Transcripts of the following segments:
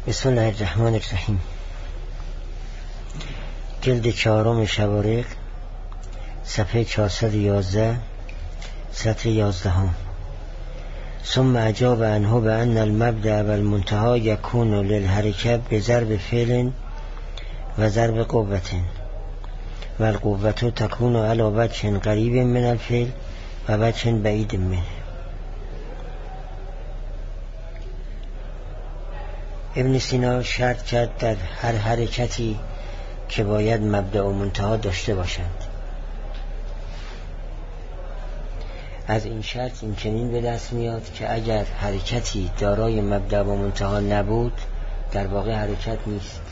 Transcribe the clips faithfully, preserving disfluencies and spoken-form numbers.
بسم الله الرحمن الرحیم. جلد چهارم شوارق، صفحه چهارصد و یازده، سطر یازدهم. ثم اجاب عنه بأن المبدأ والمنتهى يكون للحركة بضرب فعل و ضرب قوة و القوة تكون على وجه قريب من الفعل و وجه بعید منه. ابن سینا شرط کرد در هر حرکتی که باید مبدأ و منتها داشته باشند. از این شرط این چنین به دست میاد که اگر حرکتی دارای مبدأ و منتها نبود در واقع حرکت نیست.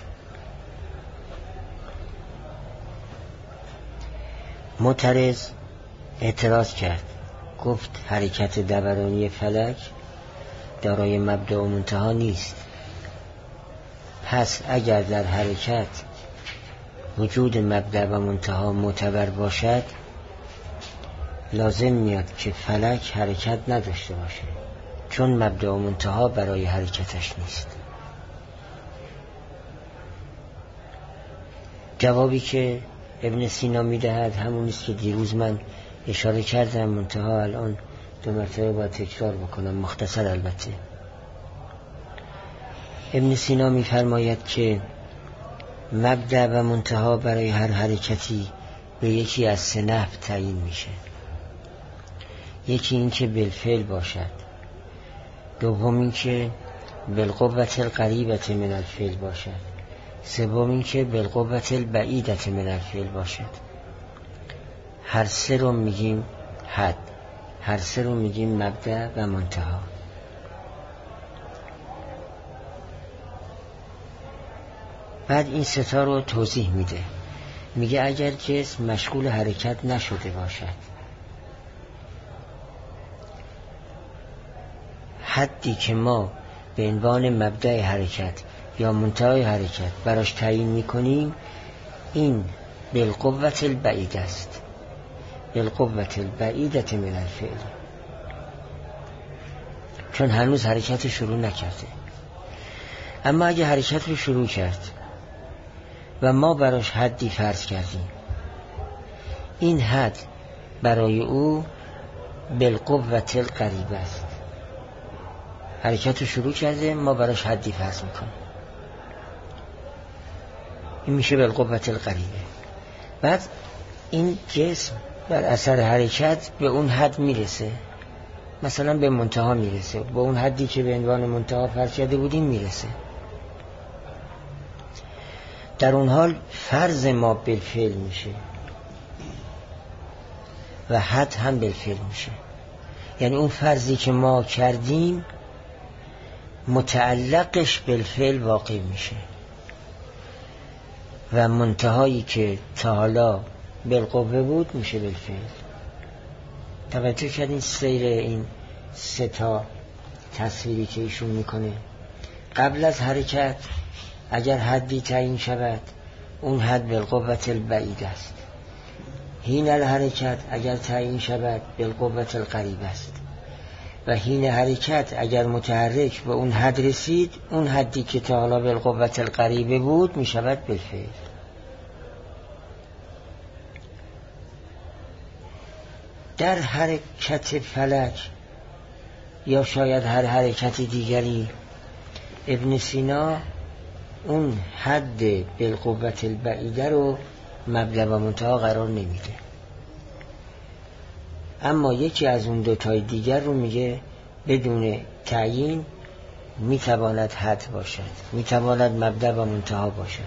معترض اعتراض کرد، گفت حرکت دورانی فلک دارای مبدأ و منتها نیست. پس اگر در حرکت وجود مبدأ و منتها معتبر باشد لازم میاد که فلک حرکت نداشته باشه، چون مبدأ و منتها برای حرکتش نیست. جوابی که ابن سینا میدهد همون است که دیروز من اشاره کردم، منتها الان دو مرتبه باید تکرار بکنم، مختصر البته. ابن سینا میفرماید که مبدأ و منتها برای هر حرکتی به یکی از سه نحو تعیین میشه. یکی این که بالفعل باشد، دوم این که بالقوة القریبة من الفعل باشد، سوم این که بالقوة البعیدة من الفعل باشد. هر سه رو میگیم حد، هر سه رو میگیم مبدأ و منتها. بعد این ستا رو توضیح میده، میگه اگر جسم مشغول حرکت نشده باشد، حدی که ما به عنوان مبدأ حرکت یا منتهای حرکت براش تعیین میکنیم این بالقوة البعیده است، بالقوة البعیدة من الفعل، چون هنوز حرکت شروع نکرده. اما اگه حرکت رو شروع کرد و ما براش حدی فرض کردیم، این حد برای او بالقوة القریبه است. حرکت رو شروع کرده، ما براش حدی فرض میکنیم، این میشه بالقوة القریبه. بعد این جسم بر اثر حرکت به اون حد میرسه، مثلا به منتها میرسه، به اون حدی که به عنوان منتها فرض کرده بودیم میرسه. در اون حال فرض ما بالفعل میشه و حد هم بالفعل میشه. یعنی اون فرضی که ما کردیم متعلقش بالفعل واقع میشه و منتهایی که تا حالا بالقوه بود میشه بالفعل. توجه کردین سیر این سه تا تصویری که ایشون میکنه؟ قبل از حرکت اگر حدی تعیین شود اون حد بالقوة البعید است. حین الحرکت اگر تعیین شود بالقوة القریب است. و حین حرکت اگر متحرک به اون حد رسید، اون حدی که تا حالا بالقوة القریبه بود می شود بالفعل. در حرکت فلک یا شاید هر حرکت دیگری ابن سینا اون حد بالقوة البعیده رو مبدأ و منتها قرار نمیده، اما یکی از اون دوتای دیگر رو میگه بدون تعیین میتواند حد باشد، میتواند مبدأ و منتها باشد.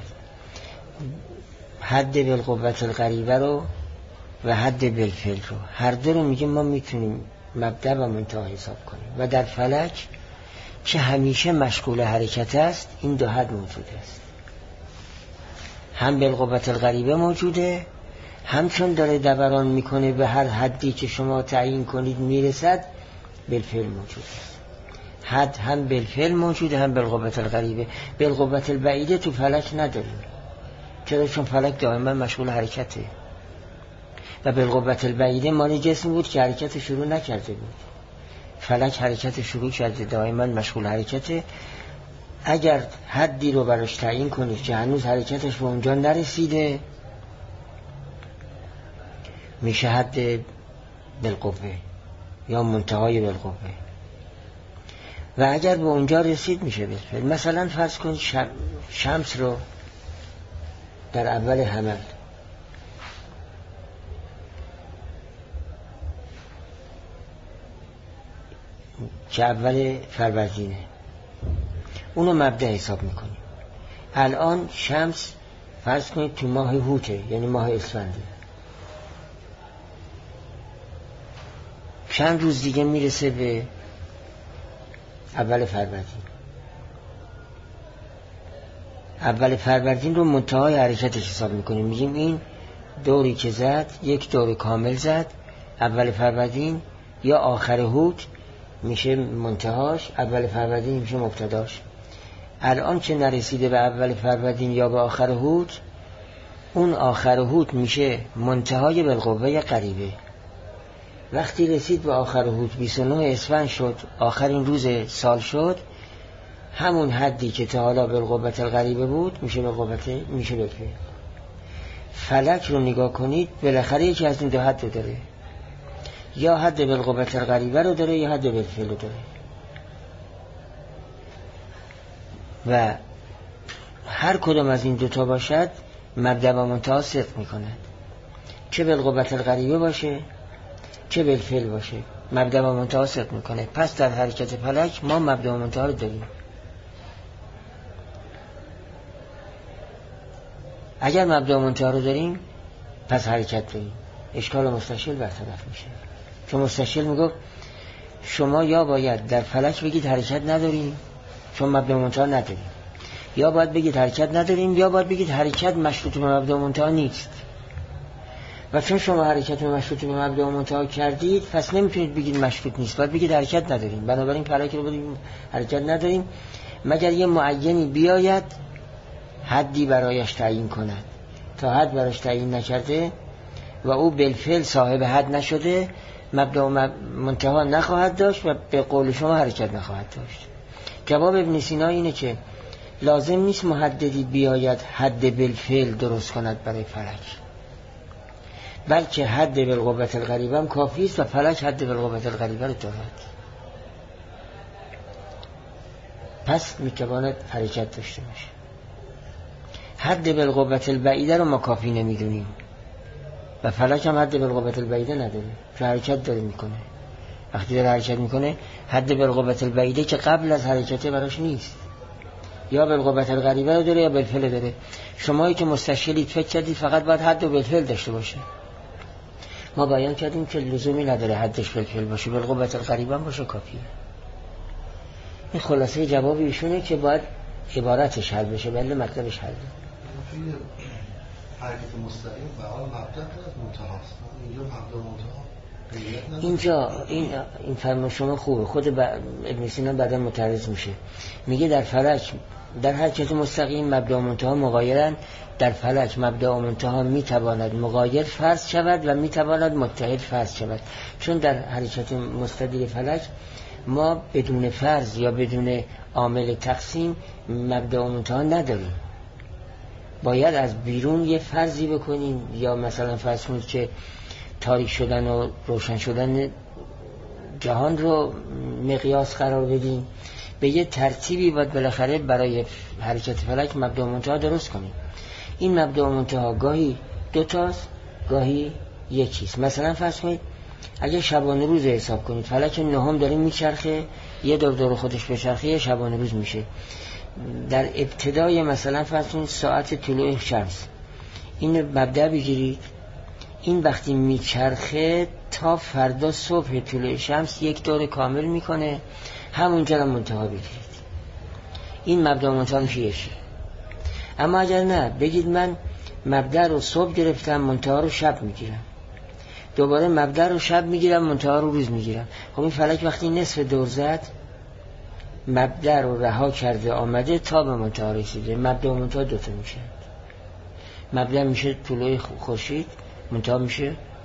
حد بالقوة القریبه رو و حد بالفعل رو، هر دو رو میگه ما میتونیم مبدأ و منتها حساب کنیم. و در فلک که همیشه مشغول حرکت است این دو حد موجود است، هم بالقوة القریبه موجوده، هم چون داره دوران میکنه به هر حدی که شما تعیین کنید میرسد بالفعل موجود است. حد هم بالفعل موجوده هم بالقوة القریبه. بالقوة البعیده تو فلک نداریم، چرا؟ چون فلک دائما مشغول حرکته و بالقوة البعیده مال جسم بود که حرکت شروع نکرده بود. فلک حرکت شروع کرده، دائما مشغول حرکته. اگر حدی رو براش تعیین کنید که هنوز حرکتش به اونجا نرسیده، میشه حد بالقوه یا منتهای بالقوه. و اگر به اونجا رسید میشه بالفعل. مثلا فرض کنید شمس رو در اول حمل که اول فروردینه، اونو مبدأ حساب میکنیم. الان شمس فرض کنید تو ماه هوته، یعنی ماه اسفنده، چند روز دیگه میرسه به اول فروردین. اول فروردین رو منتهای حرکتش حساب میکنیم، میگیم این دوری که زد یک دور کامل زد اول فروردین، یا آخر هوت میشه منتهاش، اول فروردین میشه مبتداش. الان که نرسیده به اول فروردین یا به آخر هوت، اون آخر هوت میشه منتهای بالقوه قریبه. وقتی رسید به آخر هوت بیست و نه اسفند شد، آخرین روز سال شد، همون حدی که تا حالا بالقوه القریبه بود میشه بالقوه میشه بالفعل. فلک رو نگاه کنید، بالاخره یکی از این دو حد رو داره، یا حد بالقوه القریبه رو داره یا حد بالفعل رو داره. و هر کدوم از این دوتا باشد مبدأ و منتها صدق میکند، چه بالقوه القریبه باشه چه بالفعل باشه، مبدأ و منتها صدق میکنه. پس در حرکت فلک ما مبدأ و منتها رو داریم. اگر مبدأ و منتها رو داریم پس حرکت داریم، اشکال مستشکل برطرف میشه. چون مستشکل میگه شما یا باید در فلک بگید حرکت نداریم چون مبدأ و منتها نداریم، یا باید بگید حرکت نداریم، یا باید بگید حرکت مشروط به مبدأ و منتها نیست. و چون شما حرکت مشروط به مبدأ و منتها کردید، پس نمیتونید بگید مشروط نیست، باید بگید حرکت نداریم. بنابراین فلک رو بگیم حرکت نداریم مگر یه معینی بیاید حدی برایش تعیین کند. تا حد برایش تعیین نکرده و او بالفعل صاحب حد نشده، مبدأ و منتها نخواهد داشت و به قول شما حرکت نخواهد داشت. جواب ابن سینا اینه که لازم نیست محددی بیاید حد بالفعل درست کند برای فلک، بلکه حد بالقوه القریبه هم کافی است و فلک حد بالقوه القریبه رو دارد. پس میتواند حرکت داشته باشه. حد بالقوه البعیده رو ما کافی نمیدونیم و فلک هم حد بالقوه البعیده نداره، چون حرکت داره میکنه. وقتی داره حرکت میکنه حد بالقوه البعیده که قبل از حرکته براش نیست، یا بالقوه القریبه رو داره یا بالفعل داره. شمایی که مستشکلید فکر کردید فقط باید حد و بالفعل داشته باشه. ما بیان کردیم که لزومی نداره حدش بالفعل باشه، بالقوه القریبه هم باشه کافیه. این خلاصه جواب ایشونه که باید عبارتش حل بشه، بله مطلبش حل. حرکت مستقیم به حال مبدأ از منتهاست. اینجا مبدأ منتها اینجا این این فرمان شما خوبه. خود ابن سینا بعدا متعرض میشه، میگه در فلک در حرکت مستقیم مبدأ و منتها مغایرن. در فلک مبدأ و منتها میتواند مغایر فرض شود و میتواند متحد فرض شود، چون در حرکت مستدیر فلک ما بدون فرض یا بدون عامل تقسیم مبدأ و منتها نداریم. باید از بیرون یه فرضی بکنیم، یا مثلا فرض کنید که تاریک شدن و روشن شدن جهان رو مقیاس قرار بدیم، به یه ترتیبی باید بالاخره برای حرکت فلک مبدأ و منتها درست کنیم. این مبدأ و منتها گاهی دوتاست گاهی یکیست. مثلا فرض کنید اگه شبانه روز حساب کنید، فلک نهم داره میچرخه، یه دور دور خودش بچرخه، یه شبانه روز میشه. در ابتدای مثلا فرض کنید ساعت طلوع شمس، این مبدأ بگیرید، این وقتی میچرخه تا فردا صبح طلوع شمس یک دور کامل میکنه، همونجا رو منتها بگیرید. این مبدأ و منتها میشه. اما اگر نه بگید من مبدأ رو صبح گرفتم منتها رو شب میگیرم، دوباره مبدأ رو شب میگیرم منتها رو روز میگیرم، خب این فلک وقتی نصف دور زد مبدأ رو رها کرده آمده تا به منتها رسیده. مبدأ و منتها دوتا میشه. مبدأ میشه طلوع خورشید، منتها میشه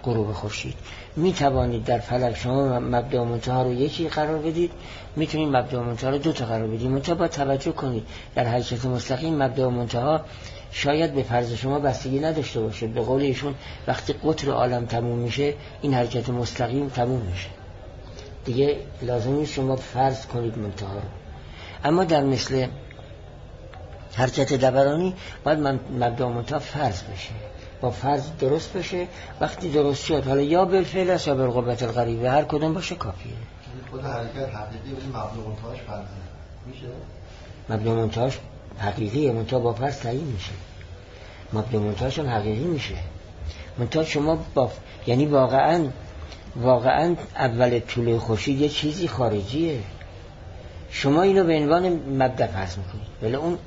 غروب خورشید. می توانید در فلک شما مبدا و منتها رو یکی قرار بدید، میتونید مبدا و منتها رو دو تا قرار بدید. منتها با توجه کنید در حرکت مستقیم مبدا و منتها شاید به فرض شما بستگی نداشته باشه. به قول ایشون وقتی قطر عالم تموم میشه این حرکت مستقیم تموم میشه دیگه، لازم نیست شما فرض کنید منتها رو. اما در مثل حرکت دورانی باید مبدا و منتها فرض بشه، با فرض درست بشه. وقتی درست شد حالا یا بالفعل است یا بالقوة القریبه، هر کدوم باشه کافیه. خود حرکت حقیقی ولی مبدا و منتهاش فرضه میشه؟ مبدا و منتهاش حقیقیه، منتها با فرض تعیین میشه. مبدا و منتهاش هم حقیقی میشه، منتها شما با یعنی واقعا واقعا اول طلوع خورشید یه چیزی خارجیه، شما اینو به عنوان مبدا فرض میکنید، ولی اون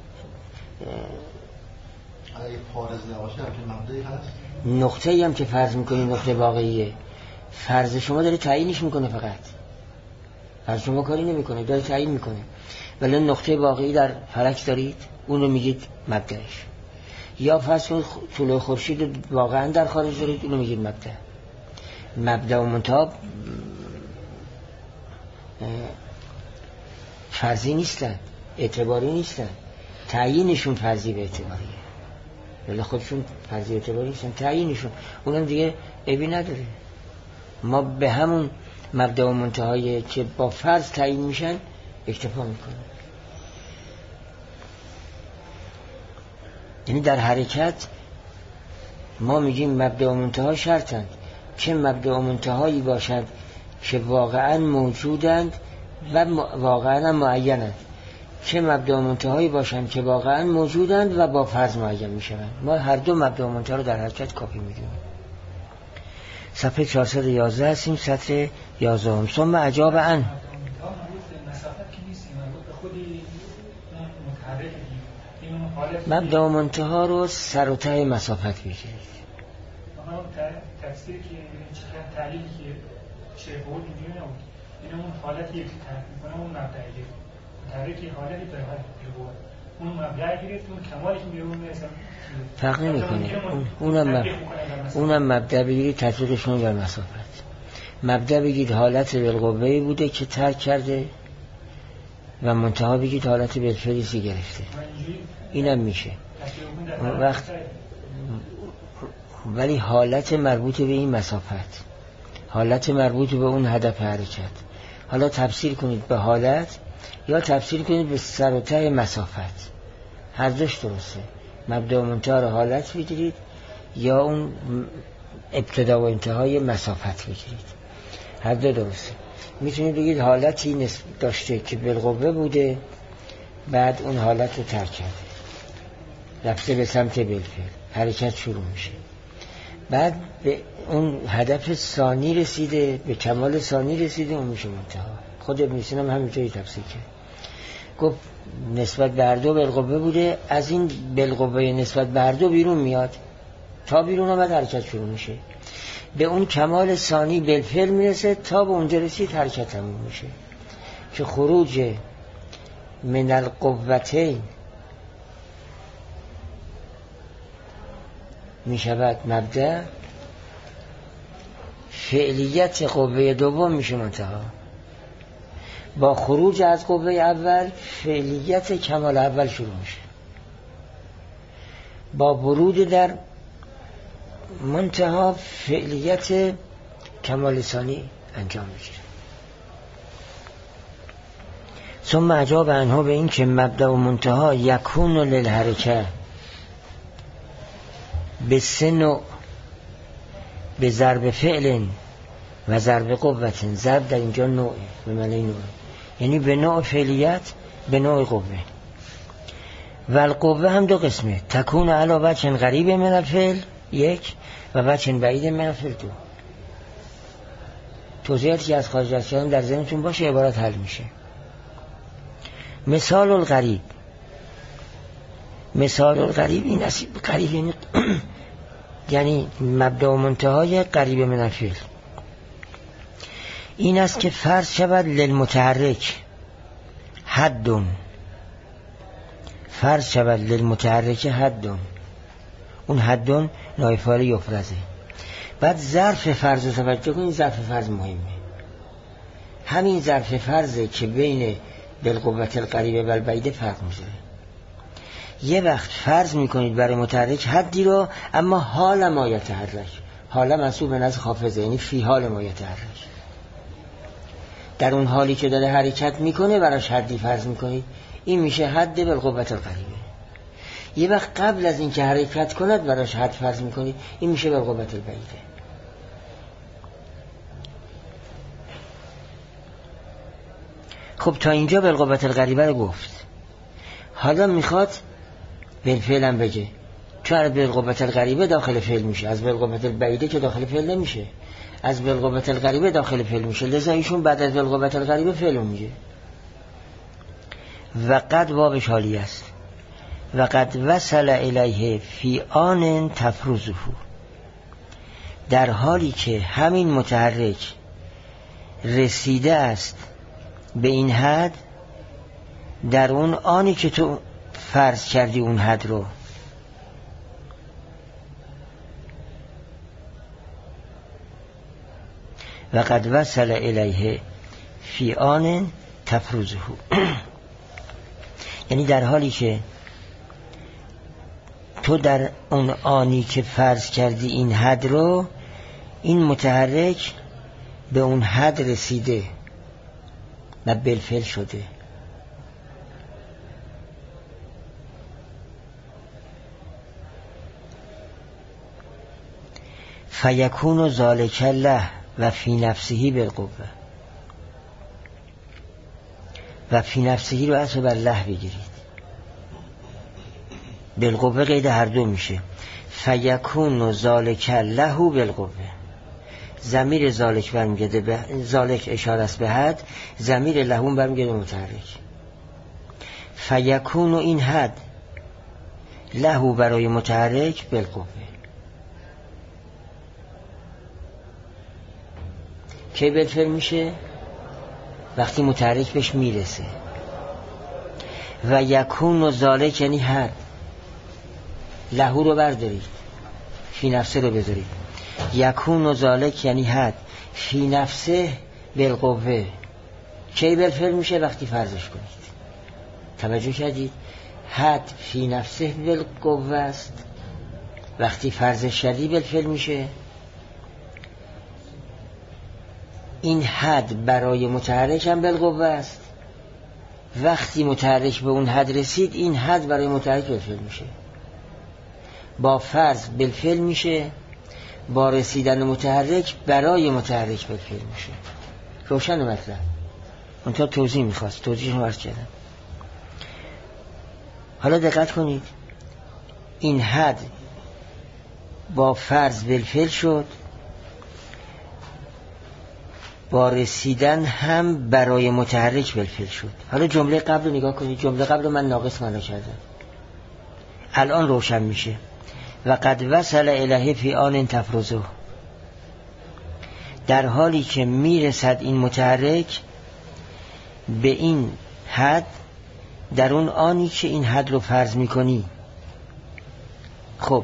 اگه فارض نباشه همچین مبدایی هست. نقطه‌ای هم که فرض میکنید نقطه واقعیه، فرض شما داره تعیینش میکنه، فقط فرض شما کاری نمیکنه، داره تعیین میکنه. ولی نقطه واقعی در فلک دارید، اون رو میگید مبداش. یا فرض کنید طلوع خورشید واقعا در خارج دارید، اون رو میگید مبدا. مبدا و منتها فرضی نیستن، اعتباری نیستن، تعیینشون فرضی به اعتباریه، ولی خودشون فرضی اعتباری نیستن، تعیینشون اونم دیگه عیبی نداره. ما به همون مبدا و منتهای که با فرض تعیین میشن اکتفا میکنیم. یعنی در حرکت ما میگیم مبدا و منتها شرطند، چه مبدا و منتهایی باشند که واقعا موجودند و واقعا معینند، چه مبدا و منتهایی باشند که واقعا موجودند و با فرض معین میشوند. ما هر دو مبدا و منتها رو در حرکت کافی میدونیم. صفحه چهارصد و یازده هستیم، سطر یازده هم. ثم اجاب عن مبدا و منتها رو سر و ته مسافت بگیرید. تفسیری که چقدر تعلیلی که شیخ بود اینجوری نبود، این اون حالتی که تعریف میکنه اون مبدأیه، تعریفی حالتی داره بود، اون مبدأ گرفت، اون کمالی که بیرون میرسه فرق نمیکنه. اونم مب... اونم مبدأ بگیرید تطبیقشون بر مسافت. مبدأ بگید حالت بالقوه‌ای بوده که ترک کرده و منتها بگید حالت بالفعلی گرفته، اینم میشه وقت. ولی حالت مربوط به این مسافت، حالت مربوط به اون هدف حرکت، حالا تفسیر کنید به حالت یا تفسیر کنید به سر و ته مسافت، هر دوش درسته. مبدا و منتها رو حالت بگیرید یا اون ابتدا و انتهای مسافت بگیرید، هر دو درسته. میتونید بگید حالتی داشته که بالقوه بوده، بعد اون حالت رو ترک کرده، رفته به سمت بالفعل، حرکت شروع میشه، بعد به اون هدف ثانی رسیده، به کمال ثانی رسیده، اون میشه منتها. خود ابن سینا هم همینطوری تفسیر کرد، گفت نسبت به هر دو بالقوه بوده، از این بالقوه نسبت به هر دو بیرون میاد، تا بیرون آمد حرکت شروع میشه، به اون کمال ثانی بالفعل میرسه، تا به اونجا رسید حرکت تموم میشه. که خروج من القوتین میشود مبدأ، فعلیت قوه دوم میشه منتها. با خروج از قوه اول فعلیت کمال اول شروع میشه، با ورود در منتها فعلیت کمال ثانی انجام میگیره. ثم اجاب عنها به این که مبدأ و منتها یکون للحرکه به سه نوع، به ضرب فعل و ضرب قوت. ضرب در اینجا نوعه، به معنی نوع، یعنی به نوع فعلیت، به نوع قوه. و القوه هم دو قسمه، تکون علی وجه قریب من الفعل یک و وجه بعید من الفعل دو. توضیحاتی که از خارج از کلام در ذهنتون باشه عبارت حل میشه. مثال القریب، مثال القریب این است، قریب یعنی یعنی مبدا و منتهای قریب من الفعل، این است که فرض شود للمتحرک حدون، فرض شود للمتحرک حدون، اون حدون نایب فاعل یفرزه، بعد ظرف فرض رو توجه کنید، ظرف فرض مهمه. همین ظرف فرضه که بین بالقوة القریبه و البعیده فرق میذاره. یه وقت فرض میکنید برای متحرک حدی رو، اما حال ما یتحرک، حال منصوب به نزد حافظه، یعنی فی حال ما یتحرک، در اون حالی که داره حرکت میکنه براش حدی فرض میکنید، این میشه حد بالقوة القریبه. یه وقت قبل از این که حرکت کند براش حد فرض میکنید، این میشه بالقوة البعیده. خب تا اینجا بالقوة القریبه رو گفت. حالا میخواد بالفعل هم بگه، چون بالقوة القریبه داخل فعل میشه، از بالقوة البعیده که داخل فعل نمیشه، از بالقوة القریبه داخل فعل میشه، لذا ایشون بعد از بالقوة القریبه فعل میگه. و قد بابش حالی است، و قد وصل الیه فی آن تفرزه، در حالی که همین متحرک رسیده است به این حد، در اون آنی که تو فرض کردی اون حد رو. و قد وصل الیه فی آن تفرزه، یعنی در حالی که تو در اون آنی که فرض کردی این حد رو، این متحرک به اون حد رسیده و بالفعل شده. فیکون ذالک له و فی نفسه بالقوه، و فی نفسه رو اصلا بر له بگیرید، بالقوه قید هر دو میشه. فیکون ذالک له بالقوه، ضمیر ذالک برمیگرده به ذالک، اشاره است به حد، ضمیر لهون برمیگرده متحرک. فیکون این حد له برای متحرک بالقوه، کی بالفعل میشه؟ وقتی متحرک بهش میرسه. و یکون ذالک یعنی حد، له رو بردارید، فی نفسه رو بذارید. یکون ذالک یعنی حد، فی نفسه بالقوه، کی بالفعل میشه؟ وقتی فرضش کنید. توجه کردید؟ حد فی نفسه بالقوه است، وقتی فرضش کردی بالفعل میشه. این حد برای متحرک هم بالقوه است، وقتی متحرک به اون حد رسید، این حد برای متحرک بالفعل میشه. با فرض بالفعل میشه، با رسیدن متحرک برای متحرک بالفعل میشه. روشن مطلب؟ اونتا توضیح میخواست، توضیح رو عرض کردم. حالا دقت کنید، این حد با فرض بالفعل شد، با رسیدن هم برای متحرک بالفعل شد. حالا جمله قبل رو نگاه کنید، جمله قبل رو من ناقص معنا کردم، الان روشن میشه. و قد وصل الیه فی آن تفرزه، در حالی که میرسد این متحرک به این حد، در اون آنی که این حد رو فرض میکنی. خب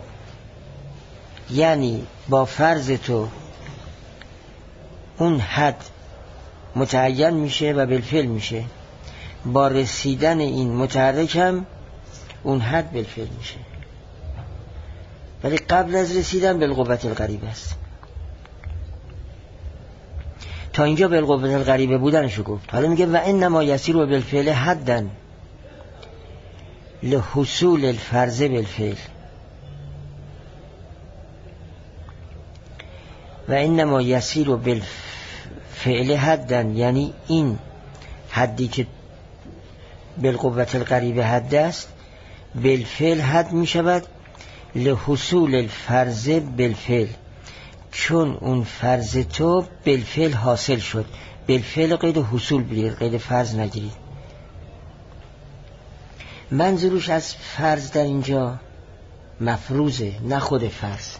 یعنی با فرض تو اون حد متعین میشه و بالفعل میشه، با رسیدن این متحرک هم اون حد بالفعل میشه، ولی قبل از رسیدن بالقوة القریبه است. تا اینجا بالقوة القریبه بودنشو گفت. حالا میگه و انما یسیر و بالفعل حدا لحصول الفرض بالفعل، و انما یسیر و بالفعل حدا، یعنی این حدی که بالقوة القریبه حد است، بالفعل حد میشود لحصول الفرض بالفعل، چون اون فرض تو بالفعل حاصل شد. بالفعل قید حصول بگیر، قید فرض نگیرید. منظورش از فرض در اینجا مفروضه، نه خود فرض.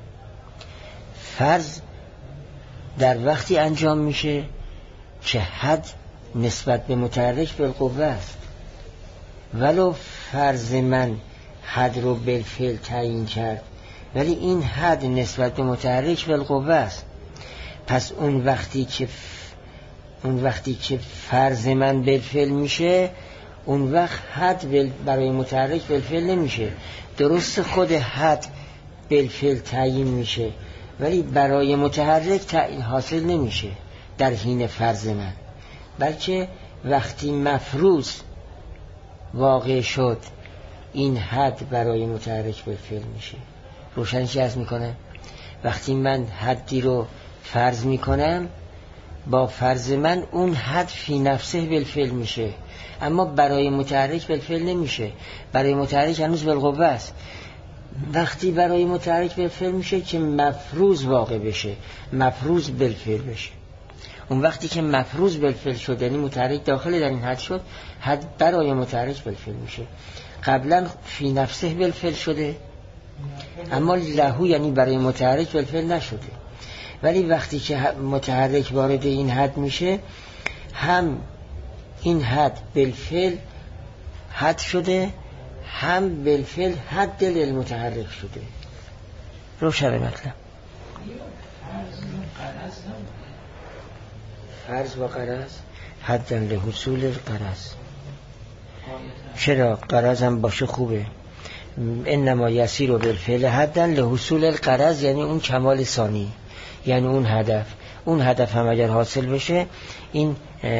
فرض در وقتی انجام میشه که حد نسبت به متحرک بالقوه است، ولو فرض من حد رو بالفعل تعیین کرد ولی این حد نسبت به متحرک بالقوه است. پس اون وقتی که اون وقتی که فرض من بالفعل میشه، اون وقت حد برای متحرک بالفعل نمیشه. درست خود حد بالفعل تعیین میشه ولی برای متحرک تعیین حاصل نمیشه در حین فرض من، بلکه وقتی مفروض واقع شد این حد برای متحرک بالفعل میشه. روشن چی عرض میکنم؟ وقتی من حدی رو فرض میکنم، با فرض من اون حد فی نفسه بالفعل میشه، اما برای متحرک بالفعل نمیشه. برای متحرک هنوز بالقوه است. وقتی برای متحرک بالفعل میشه که مفروض واقع بشه، مفروض بالفعل بشه. اون وقتی که مفروض بالفعل شد یعنی متحرک داخل در این حد شد، حد برای متحرک بالفعل میشه. قبلا فی نفسه بالفعل شده اما لهو یعنی برای متحرک بالفعل نشده. ولی وقتی که متحرک وارد این حد میشه، هم این حد بالفعل حد شده، هم بالفعل حد للمتحرک شده. روشن مطلب. فرض و غرض حداً لحصول الغرض. چرا؟ غرض هم باشه خوبه. انما یسیر بالفعل حداً لحصول الغرض، یعنی اون کمال ثانی، یعنی اون هدف. اون هدف هم اگر حاصل بشه این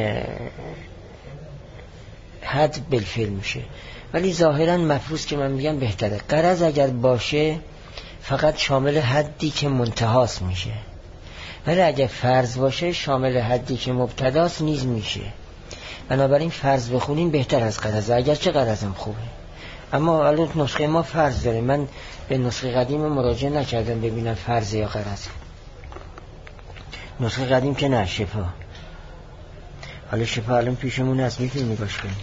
حد بالفعل میشه. ولی ظاهراً مفروض که من میگم بهتره. غرض اگر باشه فقط شامل حدی که منتهاست میشه، ولی اگر فرض باشه شامل حدی که مبتداست نیز میشه. بنابراین فرض بخونیم بهتر از غرض، اگر چه غرضم خوبه. اما الان نسخه ما فرض داره. من به نسخه قدیم مراجعه نکردم ببینم فرض یا غرض. نسخه قدیم که نه، شفا. حالا شفا الان پیشمون هست، میتونیم نگاش کنیم.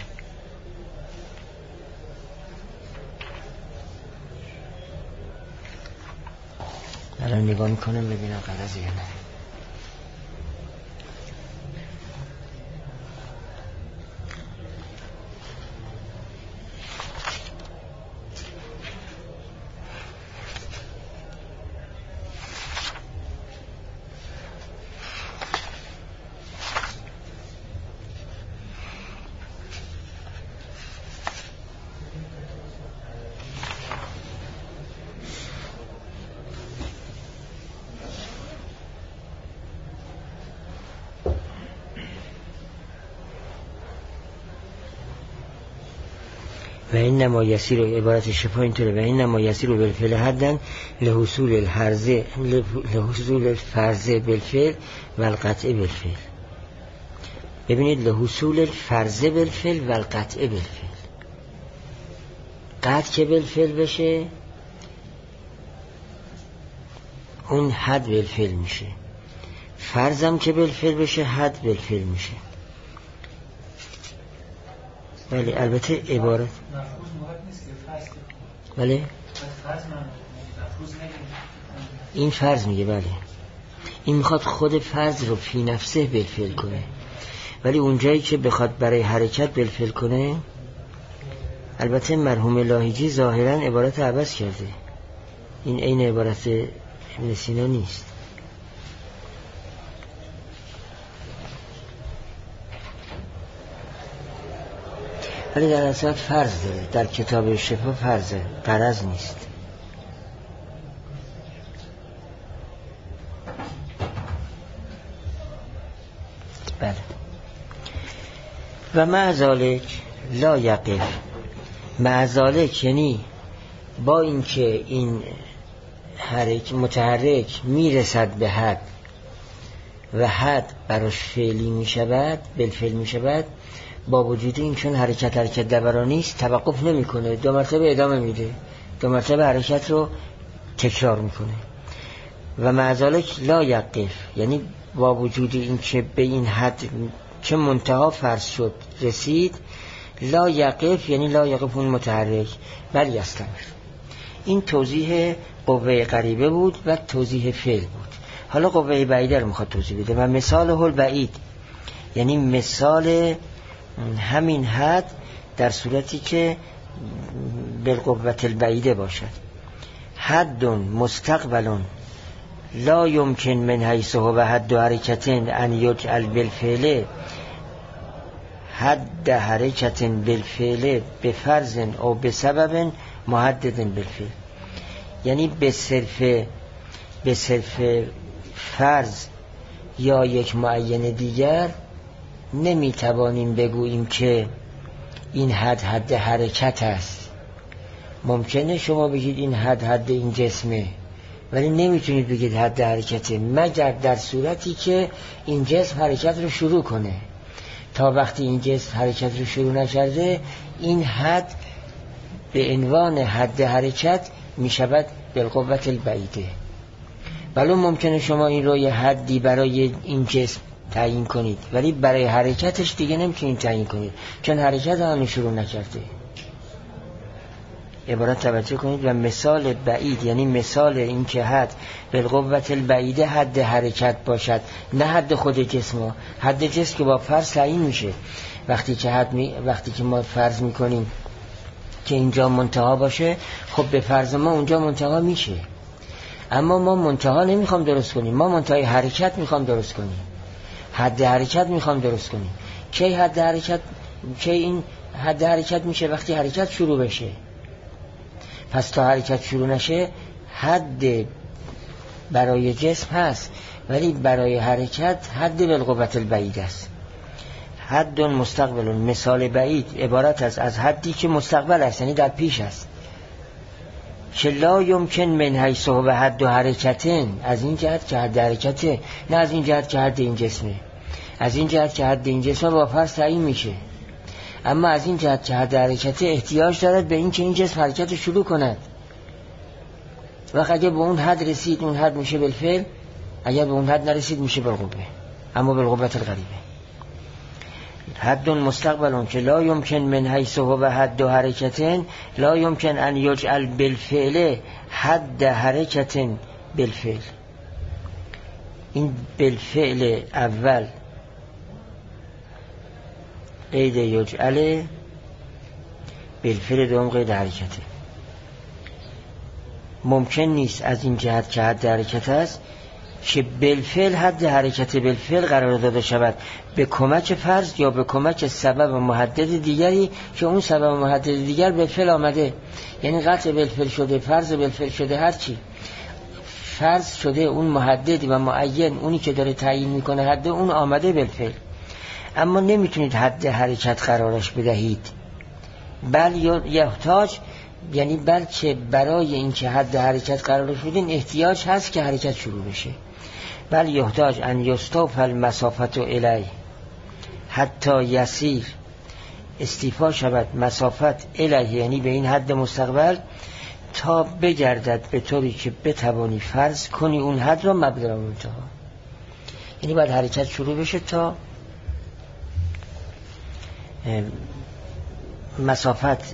الان نگاه میکنم ببینم غرض یا نه. و این نما یسیر و عبارت شفا اینطوره: و این نما یسیر و بالفعل حدن لحصول الحرزه لحصول الفرزه بالفعل و القطعه بالفعل. ببینید لحصول الفرزه بالفعل و القطعه بالفعل. قطع که بالفعل بشه اون حد بالفعل میشه، فرضم که بالفعل بشه حد بالفعل میشه. ولی البته عبارت بله این فرض میگه، بله این میخواد خود فرض رو فی نفسه بالفعل کنه، ولی اونجایی که بخواد برای حرکت بالفعل کنه، البته مرحوم لاهیجی ظاهرا عبارت عوض کرده، این عین عبارت ابن سینا نیست. ولی در اصل فرض داره، در کتاب شفا فرضه، غرض نیست. بله. و مع ذالک لا یقف. مع ذالک یعنی با اینکه این حرک متحرک میرسد به حد و حد براش فعلی میشود، بالفعل میشود، با وجود این چون حرکت حرکت دورانی است توقف نمیکنه، دو مرتبه ادامه میده، دو مرتبه حرکت رو تکرار میکنه. و مع ذالک لا یقف یعنی با وجود این که به این حد که منتها فرض شد رسید، لا یقف یعنی لا یقف اون متحرک بل یستمر. این توضیح قوه قریبه بود و توضیح فعل بود. حالا قوه بعیده رو میخواد توضیح بده. و مثال هل بعید یعنی مثال همین حد در صورتی که بالقوة البعیده باشد. حد مستقبل لا يمكن من حیث هو حد حرکت ان یجعل بالفعل حد حرکت بالفعل بفرض او بسبب محدد بالفعل. یعنی به صرف به صرف فرض یا یک معین دیگر نمیتوانیم بگوییم که این حد حد حرکت است. ممکنه شما بگید این حد حد این جسمه، ولی نمیتونید بگید حد حرکته مگر در صورتی که این جسم حرکت رو شروع کنه. تا وقتی این جسم حرکت رو شروع نکرده این حد به عنوان حد حرکت میشود بالقوة البعیده. ولی ممکنه شما این رو یه حدی برای این جسم تعیین کنید، ولی برای حرکتش دیگه نمیتونید تعیین کنید چون حرکت آن شروع نکرده. عبارت توجه کنید. و مثال بعید یعنی مثال این که حد بالقوة البعیده حد حرکت باشد، نه حد خود جسم. حد جسم که با فرض تعیین میشه. وقتی که حد می... وقتی که ما فرض میکنیم که اینجا منتها باشه، خب به فرض ما اونجا منتها میشه. اما ما منتها نمیخوام درست کنیم، ما منتهای حرکت میخوام درست کنیم، حد حرکت میخوام درست کنیم. کی حد حرکت کی این حد حرکت میشه؟ وقتی حرکت شروع بشه. پس تا حرکت شروع نشه حد برای جسم هست، ولی برای حرکت حد بالقوة البعید است. حد مستقبل، مثال بعید عبارت است از حدی که مستقبل است، یعنی در پیش است. که لا یمکن من حیث هو حد حرکتن، از این جهت که حد حرکته، نه از این جهت که حد این جسمه. از این جهت که حد این جسمه با فرض تعیین میشه، اما از این جهت که حد حرکته احتیاج دارد به این که این جسم حرکت شروع کند. وقت اگه به اون حد رسید اون حد میشه بالفعل، اگر به اون حد نرسید میشه بالقوه، اما بالقوة الغریبه. حد مستقبل که لا یمکن من حیث هو حد حرکتن لا یمکن ان یجعل بالفعل حد حرکت بالفعل. این بالفعل اول قید یجعل، بالفعل دوم قید حرکته. ممکن نیست از این جهت که حد حرکت است که بالفعل حد حرکت بالفعل قرار داده شود به کمک فرض یا به کمک سبب محدد دیگری که اون سبب محدد دیگر بالفعل آمده. یعنی قطع بالفعل شده، فرض بالفعل شده، هرچی فرض شده اون محدد و معین، اونی که داره تعیین میکنه حد اون آمده بالفعل. اما نمیتونید حد حرکت قرارش بدهید، بل یحتاج، یعنی بلکه برای اینکه حد حرکت قرار شدین احتیاج هست که حرکت شروع بشه. بل یحتاج ان یستوفى المسافت الی حتی یسیر، استیفا شود مسافت الیه، یعنی به این حد مستقبل، تا بگردد به طوری که بتوانی فرض کنی اون حد را مبدا و منتها. یعنی باید حرکت شروع بشه تا مسافت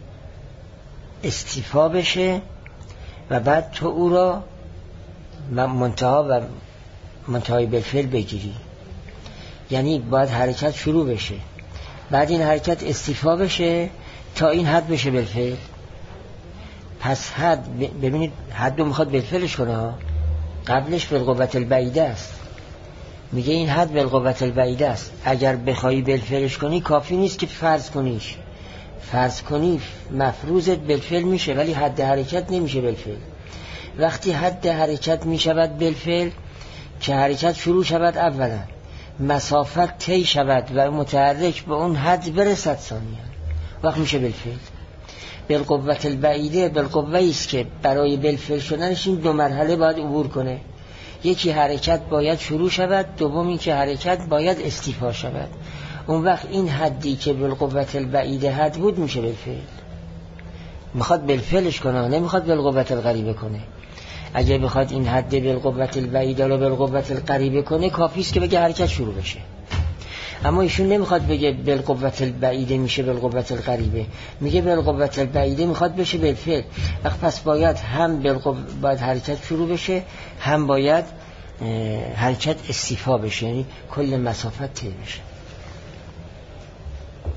استیفا بشه و بعد تو او را منتها و منتهای بالفعل بگیری. یعنی باید حرکت شروع بشه، بعد این حرکت استیفا بشه تا این حد بشه بالفعل. پس حد ببینید حد رو میخواد بالفعلش کنه ها. قبلش بالقوة البعیده است، میگه این حد بالقوة البعیده است. اگر بخوای بالفعلش کنی کافی نیست که فرض کنیش، فرض کنی مفروضت بالفعل میشه ولی حد حرکت نمیشه بالفعل. وقتی حد حرکت میشود بالفعل که حرکت شروع شود، اولا مسافت طی شود و متحرک به اون حد برسد، ثانیا وقت میشه بالفعل. بالقوة البعیده بالقوه است که برای بالفعل شدنش این دو مرحله باید عبور کنه. یکی حرکت باید شروع شود، دومی که حرکت باید استیفا شود. اون وقت این حدی که بالقوة البعیده حد بود میشه بالفعل. میخواد بالفعلش کنه، نمیخواد بالقوة الغریبه کنه. اگه بخواد این حد بالقوة البعیده رو بالقوة الغریبه کنه کافی است که بگه حرکت شروع بشه. اما ایشون نمیخواد بگه بالقوة البعیده میشه بالقوة الغریبه، میگه بالقوة البعیده میخواد بشه بالفعل. وقت پس باید هم بالقوة باید حرکت شروع بشه، هم باید حرکت استیفا بشه، یعنی کل مسافت طی بشه.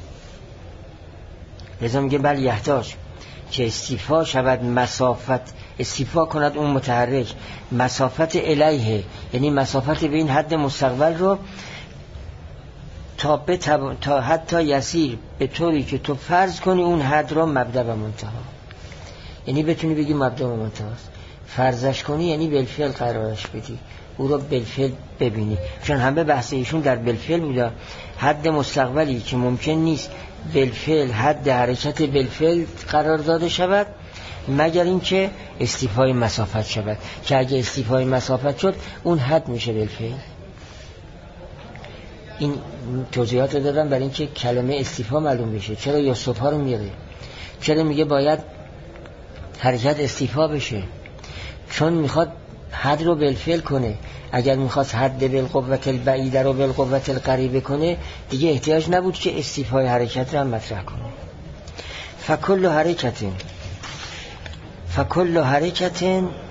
لذا میگه بل یحتاج که استیفا شود مسافت استیفا کند اون متحرک مسافت الیه، یعنی مسافت به این حد مستقبل رو تا, بتب... تا حتی یسیر به طوری که تو فرض کنی اون حد رو مبدأ و منتها، یعنی بتونی بگی مبدأ و منتها است. فرضش کنی یعنی بالفعل قرارش بدی، او رو بالفعل ببینی. چون همه بحث ایشون در بالفعل بوده، حد مستقبلی که ممکن نیست بالفعل حد حرکت بالفعل قرار داده شود مگر اینکه استیفای مسافت شود، که اگه استیفای مسافت شد اون حد میشه بالفعل. این توضیحات رو دادم برای اینکه کلمه استیفا معلوم بشه. چرا یوسفا رو میاره؟ چرا میگه باید حرکت استیفا بشه؟ چون میخواد حد رو بالفعل کنه. اگر میخواست حد بالقوت البعیده رو بالقوت القریبه کنه دیگه احتیاج نبود که استیفای حرکت رو هم مطرح کنه. فکل حرکت فکل حرکت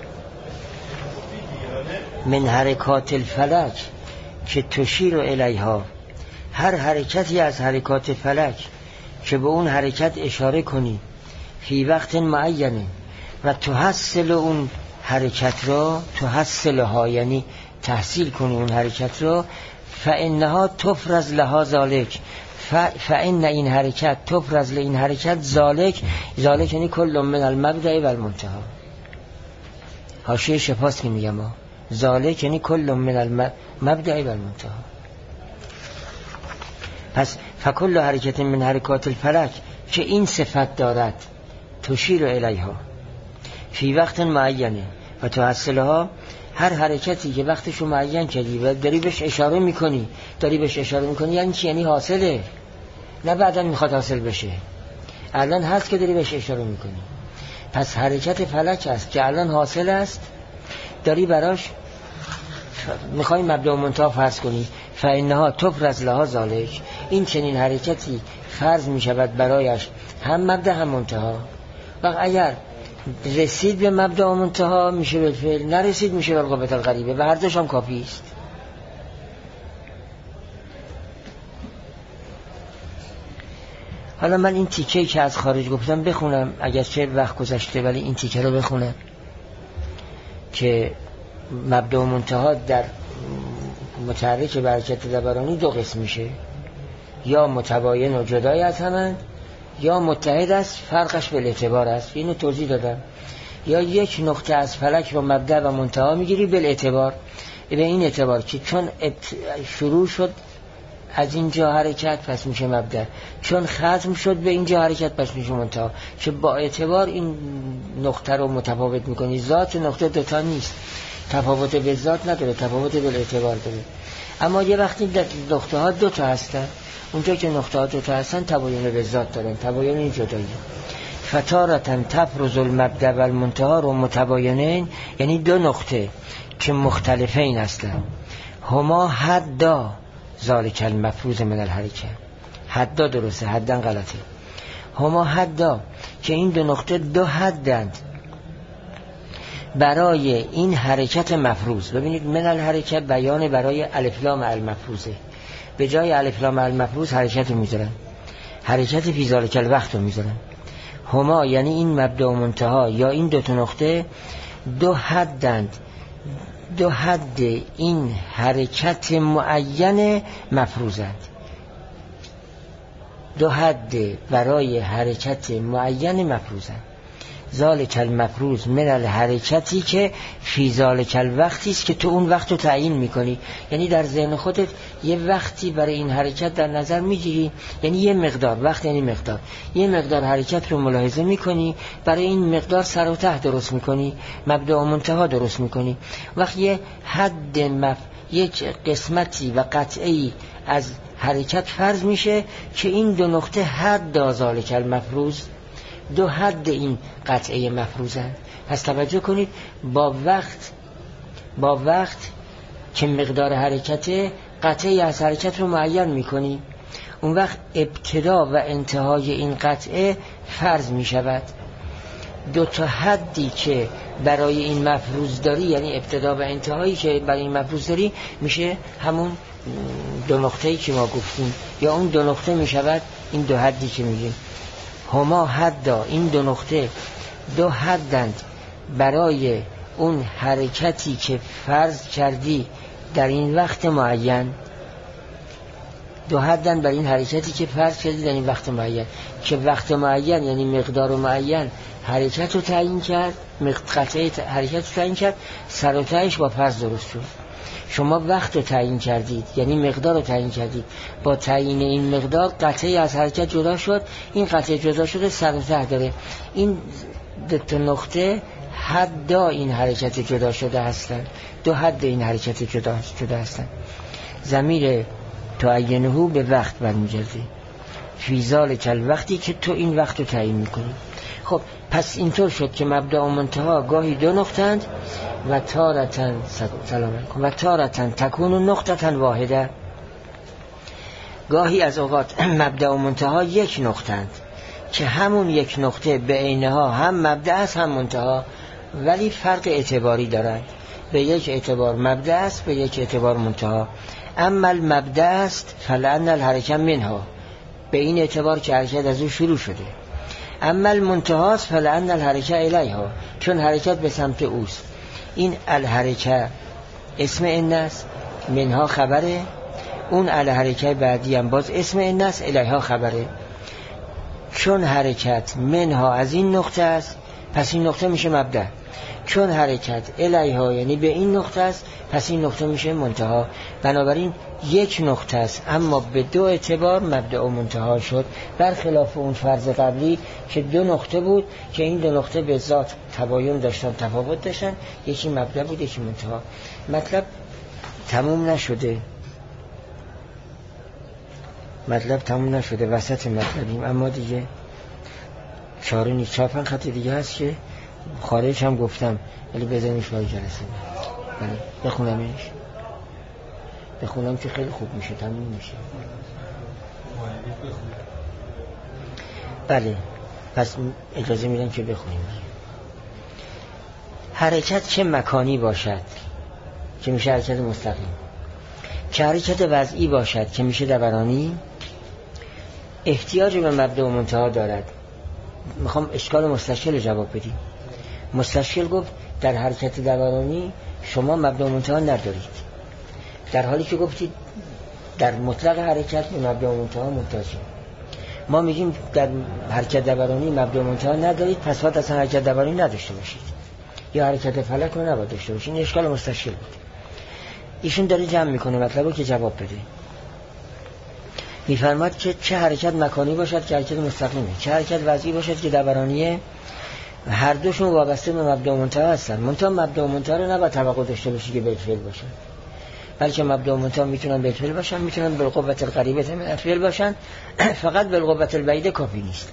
من حرکات الفلک که تشیر الیها، هر حرکتی از حرکات فلک که به اون حرکت اشاره کنی فی وقت معینه و تحصل اون حرکت را، تحصلها یعنی تحصیل کنی اون حرکت را، فانها تفرز لها ذالک، فان این حرکت تفرز لین حرکت ذالک، ذالک یعنی کل من المبدأ و المنتهی. حاشیه شفاست که میگم ها، ذالک یعنی کل من المبدأ و المنتهی. پس فکل حرکت من حرکات الفلک که این صفت دارد تشیر الیها فی وقت معینه و تحصلها، هر حرکتی که وقتشو معین کردی و داری بهش اشاره میکنی داری بهش اشاره میکنی یعنی چی؟ یعنی حاصله، نه بعدا میخواد حاصل بشه، الان هست که داری بهش اشاره میکنی. پس حرکت فلک هست که الان حاصل است، داری براش میخوای مبدأ و منتهی فرض کنی. فانها تفرز لها ذالک، این چنین حرکتی فرض میشود برایش هم مبدأ هم منتهی. و اگر رسید به مبدأ و منتهی میشه بالفعل، نرسید میشه بالقوت القریبه و هر دوش هم کافی است. حالا من این تیکه که از خارج گفتم بخونم، اگر چه وقت گذشته ولی این تیکه رو بخونم که مبدأ و منتهی در متحرک برکت دبرانی دو قسم میشه، یا متباین و جدای از همند یا متحد است فرقش به اعتبار است. اینو توضیح دادم. یا یک نقطه از فلک رو مبدأ و منتهی میگیری به اعتبار، به این اعتبار که چون شروع شد از اینجا حرکت پس میشه مبدأ، چون ختم شد به اینجا حرکت پس میشه منتهی، که با اعتبار این نقطه رو متفاوت میکنی. ذات نقطه دوتا نیست، تفاوت به ذات نداره، تفاوت به اعتبار داره. اما یه وقتی نقطه ها دوتا هستن، اونجا که نقطه ها دوتا هستن تباین به ذات دارن، تباین این جدایی. فتارتن تفرز المبدأ و المنتهی رو متباینین، یعنی دو نقطه که مختلفین هستن. هما حدا ذالک المفروض من الحرکه، حدا درسته، حدا غلطه. هما حدا که این دو نقطه دو حدند برای این حرکت مفروض. ببینید من الحرکه بیان برای الف لام المفروضه، به جای الف لام المفروض حرکت رو میذارن، حرکت فی ذالک الوقت رو میذارن. هما یعنی این مبدأ و منتهی یا این دو تا نقطه دو حدند، دو حد این حرکت معین مفروضند، دو حد برای حرکت معین مفروضند. ذالک المفروض من الحرکتی که فی ذالک الوقتی است که تو اون وقت رو تعیین میکنی، یعنی در ذهن خودت یه وقتی برای این حرکت در نظر میگیری، یعنی یه مقدار، وقت یعنی مقدار، یه مقدار حرکت رو ملاحظه میکنی، برای این مقدار سر و ته درست میکنی، مبدأ و منتهی درست میکنی. وقت یه حد مف... یک قسمتی و قطعی از حرکت فرض میشه که این دو نقطه حد ذالک المفروض، دو حد این قطعه مفروضند. پس توجه کنید، با وقت با وقت که مقدار حرکت قطعی از حرکت رو معین میکنی، اون وقت ابتدا و انتهای این قطعه فرض میشود. دو تا حدی که برای این مفروض داری، یعنی ابتدا و انتهایی که برای این مفروض داری، میشه همون دو نقطه‌ای که ما گفتیم، یا اون دو نقطه میشود این دو حدی که میگیم. هما حدا، این دو نقطه دو حدند برای اون حرکتی که فرض کردی در این وقت معین، دو حدن برای این حرکتی که فرض کردی در این وقت معین، که وقت معین یعنی مقدار معین حرکت رو تعیین کرد، قطعه حرکت رو تعیین کرد، سر و تهش با فرض درست شد. شما وقت رو تعیین کردید یعنی مقدار رو تعیین کردید، با تعیین این مقدار قطعه از حرکت جدا شد، این قطعه جدا شده سر و ته داره. این دو تا نقطه حد این حرکت جدا شده هستند، دو حد این حرکت جدا شده هستند. ضمیر تعینه به وقت برمیگرده، فی ذالک الوقتی که تو این وقت رو تعیین میکنی. خب پس اینطور شد که مبدا و منتها گاهی دو نقطند و تارتن سلام علیکم و تارتن تکون نقطه واحده، گاهی از اوقات مبدا و منتها یک نقطند که همون یک نقطه به عینها هم مبدا است هم منتها، ولی فرق اعتباری دارند. به یک اعتبار مبدا است، به یک اعتبار منتها. اما المبدا است فلان الحرکت منها، به این اعتبار که حرکت از او شروع شده. اما المنتها است فلان الحرکت الیها، چون حرکت به سمت اوست. این الحرکت اسم ان است، منها خبره، اون الحرکت بعدی هم باز اسم ان است، الیها خبره. چون حرکت منها از این نقطه است پس این نقطه میشه مبدا، چون حرکت الیها یعنی به این نقطه است پس این نقطه میشه منتها. بنابراین یک نقطه است اما به دو اعتبار مبدا و منتها شد، برخلاف اون فرض قبلی که دو نقطه بود که این دو نقطه به ذات تباین داشتن، تفاوت داشتن، یکی مبدا بود یکی منتها. مطلب تموم نشده، مطلب تموم نشده، وسط مطلبیم، اما دیگه چاره نیست. چهار پنج خط دیگه هست که خارج هم گفتم ولی بزنیش برای جلسه. بله بخونمش، بخونم که خیلی خوب میشه، تموم میشه. بله پس اجازه میدم که بخونیم. حرکت چه مکانی باشد که میشه حرکت مستقیم، چه حرکت وضعی باشد که میشه دورانی، احتیاج به مبدا و منتها دارد. میخوام اشکال مستشکل جواب بدیم. مستشکل گفت در حرکت دورانی شما مبدا و منتها ندارید، در حالی که گفتید در مطلق حرکت به مبدا و منتها محتاجیم. ما میگیم در حرکت دورانی مبدا و منتها ندارید، پس باید اصلا حرکت دورانی نداشته باشید یا حرکت فلک رو نباید داشته باشید. این اشکال مستشکل بود. ایشون داره جمع میکنه مطلبو که جواب بده. میفرماد که چه حرکت مکانی باشد که حرکت مستقیمه، چه حرکت وضعی باشد که دورانیه، هر دوشون وابسته به مبدا و منتها هستن. منتها مبدا و منتها رو نباید توقع داشته باشی که بالفعل باشن، بلکه مبدا و منتها میتونن بالفعل باشن، میتونن بالقوة القریبه من الفعل باشن، فقط بالقوة البعیده کافی نیست.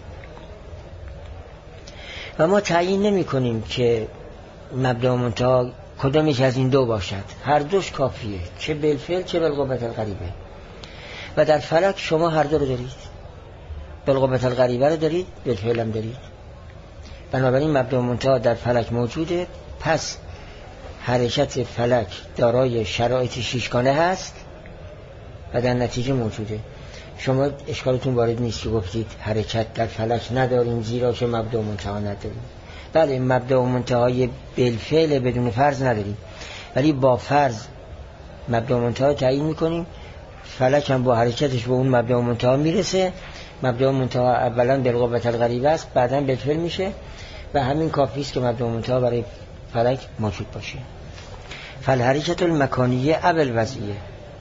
و ما تعیین نمی کنیم که مبدا و منتها کدام یک از این دو باشد، هر دوش کافیه، چه بالفعل چه بالقوة القریبه. و در فلک شما هر دو رو دارید، بالقوة القریبه رو دارید، بالفعل هم دارید. بنابراین مبدا و منتها در فلک موجوده، پس حرکت فلک دارای شرایط شیشگانه هست و در نتیجه موجوده. شما اشکالتون وارد نیست که گفتید حرکت در فلک نداریم زیرا که مبدا و منتها نداریم. بله مبدا و منتهای بالفعل بدون فرض نداریم، ولی با فرض مبدا و منتها تعیین میکنیم. فلک هم با حرکتش به اون مبدا و منتها میرسه. مبدا و منتها اولا بالقوة القریبه است، بعدا بالفعل میشه و همین کافی است که مبدا و منتها برای فلک موجود باشه. فالحرکت المکانیه اول وضعیه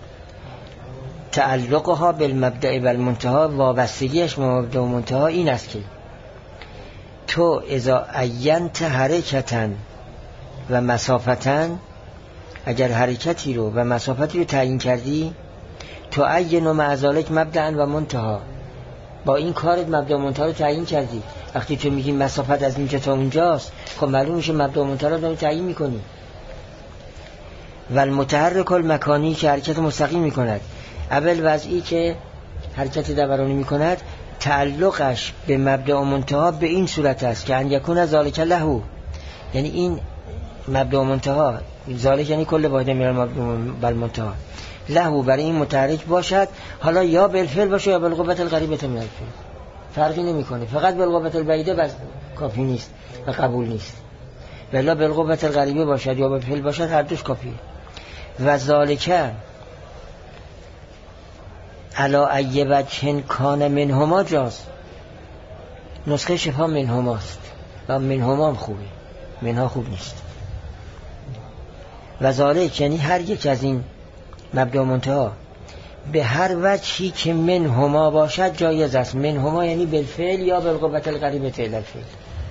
تعلقها بالمبدأ و المنتها، وابستگیش به مبدا و منتها این است که تو اذا عینت حرکتا و مسافتا، اگر حرکتی رو و مسافتی رو تعیین کردی، تو عین و مع ذلک مبدأ و منتها، با این کارت مبدا و منتها رو تعیین کردی. وقتی تو میگی مسافت از اینجا تا اونجاست، خب معلوم میشه مبدا و منتها رو تعیین میکنی. و المتحرک المکانی که حرکت مستقیم میکند، اول وضعی که حرکت دورانی میکند، تعلقش به مبدا و منتها به این صورت است که ان یکون ذالک له، یعنی این مبدا و منتها، ذالک یعنی کل واحد من المبدا و المنتها، له برای این متحرک باشد، حالا یا بالفعل باشه یا بالقوة القریبه من الفعل، فرقی نمیکنه. فقط بالقوة البعیده بس کافی نیست و قبول نیست. بلا بالقوت الغریبه باشد یا بالفعل باشد هر دوش کافیه. و ذالکه علا ای وجه کان منهما جاز. نسخه شفا منهماست و منهما هم خوبه، منها خوب نیست. و ذالک یعنی هر یک از این مبدا و منتها به هر وجهی که منهما باشد جایز است. منهما یعنی بالفعل یا بالقوت الغریبه الی الفعل.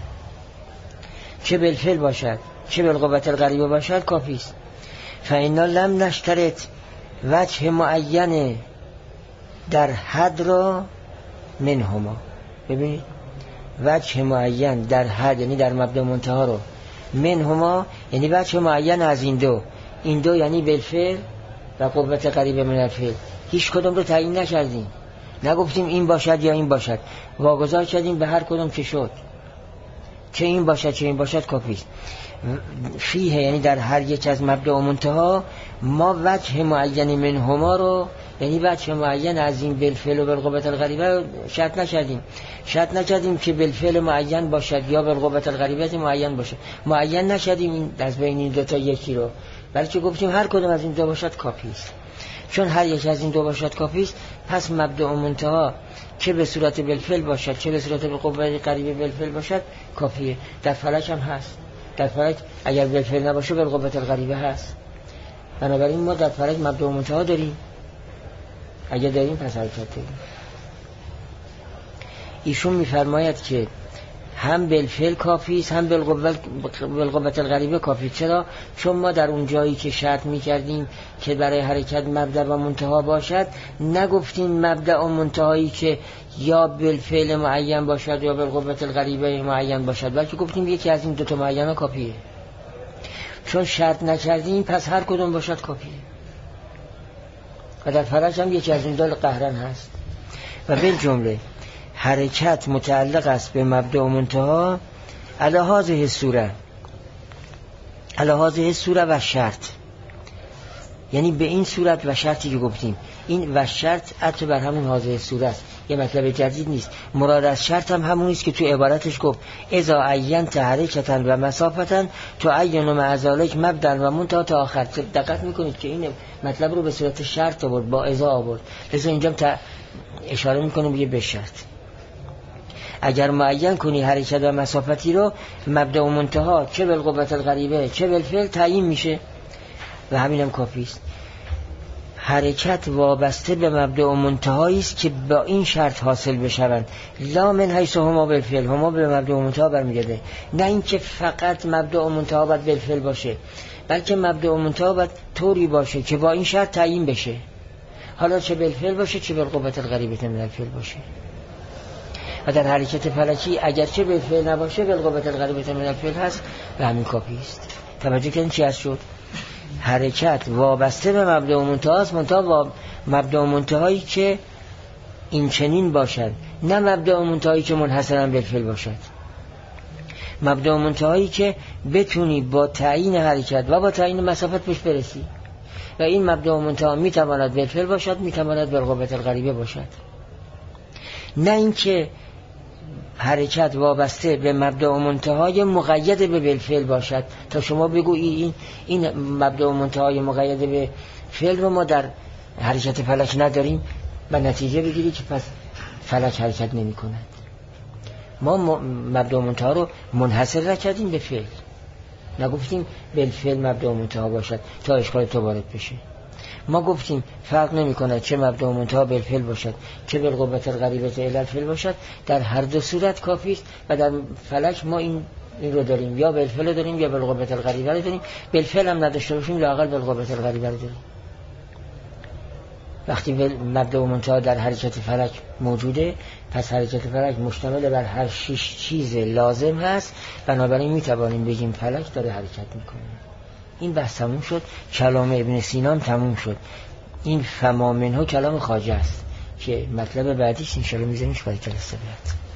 چه بالفعل باشد چه بالقوت الغریبه باشد کافی است. فإنا لم نشترط وجه معین در حد را منهما. ببینید وجه معین در حد یعنی در مبدا منتها رو، منهما یعنی وجه معین از این دو، این دو یعنی بالفعل و قوت قریبه من الفعل. هیچ کدوم رو تعیین نکردیم، نگفتیم این باشد یا این باشد، واگذار کردیم به هر کدوم که شد، چه این باشد چه این باشد کافی است. فیه یعنی در هر یک از مبدا و منتها ما وجه معین منهما رو یعنی وجه معین از این بالفعل و بالقوت الغریبه شرط نکردیم. شرط نکردیم که بالفعل معین باشد یا بالقوت الغریبه معین باشد، معین نکردیم این از بین این دو تا یکی رو، بلکه گفتیم هر کدوم از این دو باشد کافی است. چون هر یک از این دو باشد کافی است، پس مبدا و منتها چه به صورت بالفعل باشد چه به صورت بالقوت قریبه بالفعل باشد کافیه. در فلک هم هست، در فلک اگر بالفعل نباشه بالقوت الغریبه هست. بنابراین ما در فلک مبدا و منتها داریم، اگر داریم پس حرکت داریم. ایشون میفرماید که هم بالفعل کافی است هم بالقوت الغریبه کافی. چرا؟ چون ما در اون جایی که شرط میکردیم که برای حرکت مبدا و منتها باشد نگفتیم مبدا و منتهایی که یا بالفعل معین باشد یا بالقوت الغریبه معین باشد، بلکه گفتیم یکی از این دو تا معینه کافیه. چون شرط نکردیم پس هر کدوم باشد کافیه. و در فرج هم یکی از این دو قهرن هست. و بالجمله حرکت متعلق است به مبدا و منتها علی هذه الصوره، علی هذه الصوره و شرط، یعنی به این صورت و شرطی که گفتیم. این و شرط عطف بر همون هذه الصوره است، یه مطلب جدید نیست. مراد از شرط هم همون است که تو عبارتش گفت اذا عینت حرکتا و مسافتا تعین مع ذلک مبدا و منتها تا آخر. دقت میکنید که این مطلب رو به صورت شرط آورد، با اذا آورد، لذا اینجا تا اشاره میکنه به به شرط. اگر معین کنی حرکت و مسافتی رو، مبدا و منتها چه بالقوت الغریبه چه بالفعل تعیین میشه و همین هم کافی است. حرکت وابسته به مبدا و منتهایی است که با این شرط حاصل بشوند. لا من حیث هما بالفعل، هما به مبدا و منتها برمیگرده، نه اینکه فقط مبدا و منتها باید بالفعل باشه، بلکه مبدا و منتها باید طوری باشه که با این شرط تعیین بشه، حالا چه بالفعل باشه چه بالقوت الغریبه من الفعل باشه. و در حرکت فلکی اگرچه بالفعل نباشه بالقوت الغریبه من الفعل هست و همین کافی است. توجه کنید چی هست شد؟ حرکت وابسته به مبدا و منتها است، منتها با مبدا و منتهایی که این چنین باشد، نه مبدا و منتهایی که منحصرا بالفعل باشد. مبدا و منتهایی که بتونی با تعیین حرکت و با تعیین مسافت بهش برسی، و این مبدا و منتها میتواند بالفعل باشد میتواند بالقوت الغریبه باشد. نه اینکه حرکت وابسته به مبدا و منتهای مقید به بالفعل باشد تا شما بگو این این مبدا و منتهای مقید به فعل رو ما در حرکت فلک نداریم و نتیجه بگیری که پس فلک حرکت نمی کند. ما مبدا و منتها رو منحصر نکردیم به فعل، نگفتیم بالفعل مبدا و منتها باشد تا اشکال تو وارد بشه. ما گفتیم فرق نمی کند چه مبدا و منتها بالفعل باشد چه بالقوت الغریبه الی الفعل باشد، در هر دو صورت کافی است. و در فلک ما این این رو داریم، یا بالفعل داریم یا بالقوت الغریبه رو داریم. بالفعل هم نداشته باشیم لااقل بالقوت الغریبه رو داریم. وقتی مبدا و منتها در حرکت فلک موجوده، پس حرکت فلک مشتمل بر هر شش چیز لازم هست، بنابراین می توانیم بگیم فلک داره حرکت میکنه. این بحث تموم شد. کلام ابن سینا تموم شد. این فما منه کلام خواجه است که مطلب بعدیش ان شاء الله میذاریمش برای جلسه بعد.